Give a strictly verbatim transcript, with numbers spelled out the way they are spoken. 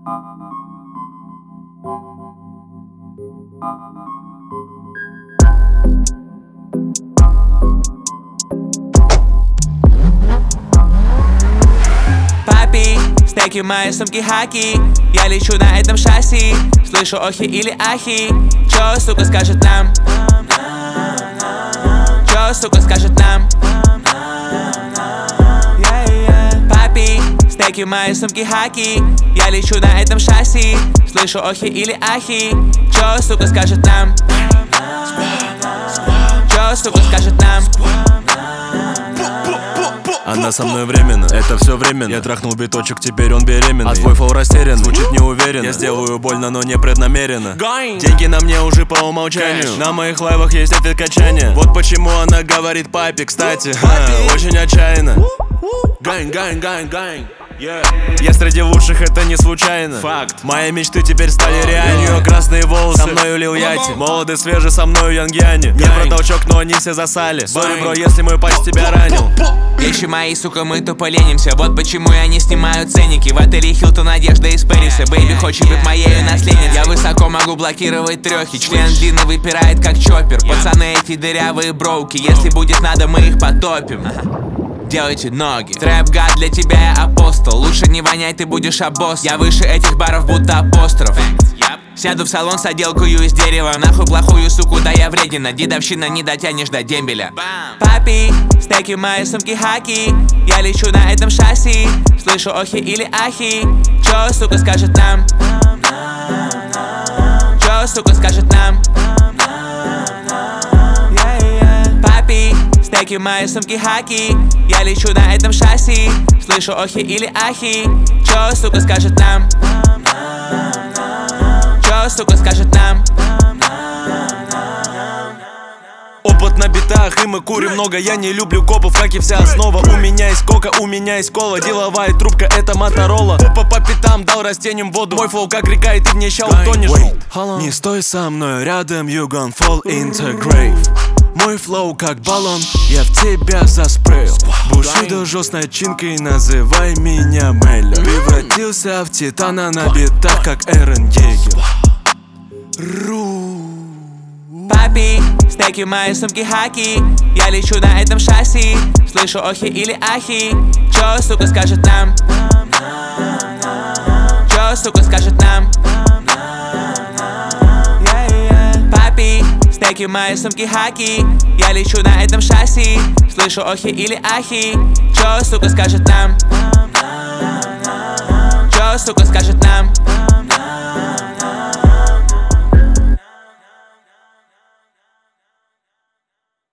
Папи, стеки в моей сумке хаки. Я лечу на этом шасси. Слышу охи или ахи. Чё, сука, скажет нам? Чё, сука, скажет нам? Папи, стеки в моей сумке хаки. Я лечу на этом шасси. Слышу охи или ахи. Чё, сука, скажет нам? Чё, сука, скажет нам? Она со мной временно, это все временно. Я трахнул биточек, теперь он беременный. А твой фол растерян, звучит неуверенно. Я сделаю больно, но не преднамеренно. Деньги на мне уже по умолчанию. На моих лайвах есть эффект качания. Вот почему она говорит папе, кстати, ха, очень отчаянно. Гань, гань, гань, гань. Yeah. Я среди лучших, это не случайно. Факт. Мои мечты теперь стали реальностью. У нее красные волосы, со мною лил яти. Молодый, свежий, со мною янгьяни. Я про толчок, но они все засали. Сори, бро, если мой пальц тебя ранил. Вещи мои, сука, мы тупо ленимся. Вот почему я не снимаю ценники. В отеле Хилтон одежда из Пэриса. Бэйби хочет быть моею наследницей. Я высоко могу блокировать трехи. Член длинно выпирает как чоппер. Пацаны эти дырявые броуки. Если будет надо, мы их потопим. Делайте ноги. Трэп-гад, для тебя я апостол. Лучше не вонять, ты будешь обосс. Я выше этих баров, будто апостроф. Сяду в салон с отделкою из дерева. Нахуй плохую суку, да я вредина. Дедовщина, не дотянешь до дембеля. Папи, стеки в моей сумке хаки. Я лечу на этом шасси. Слышу охи или ахи. Чё, сука, скажет нам? Чё, сука, скажет нам? Папи, стеки в моей сумке хаки. Я лечу на этом шасси. Слышу охи или ахи. Чё, сука, скажет нам? Чё, сука, скажет нам? Опыт на битах, и мы курим много. Я не люблю копов, как и вся основа. У меня есть кока, у меня есть кола. Деловая трубка, это Моторола. Попа по пятам, дал растениям воду. Мой флоу как река, и ты в ней ща утонешь. Не стой со мной рядом, you gon' fall into grave. Мой флоу как баллон, я в тебя заспрейл. Бушидо жёст начинкой, называй меня Мэлло. Превратился в титана на битах, как Эрен Йегер. Ру. Папи, стеки в моей сумке хаки. Я лечу на этом шасси. Слышу охи или ахи. Чё, сука, скажет нам? Чё, сука, скажет нам? Папи, стеки в моей сумке хаки. Я лечу на этом шасси. Слышу охи или ахи. Чё, сука, скажет нам? Чё, сука, скажет нам?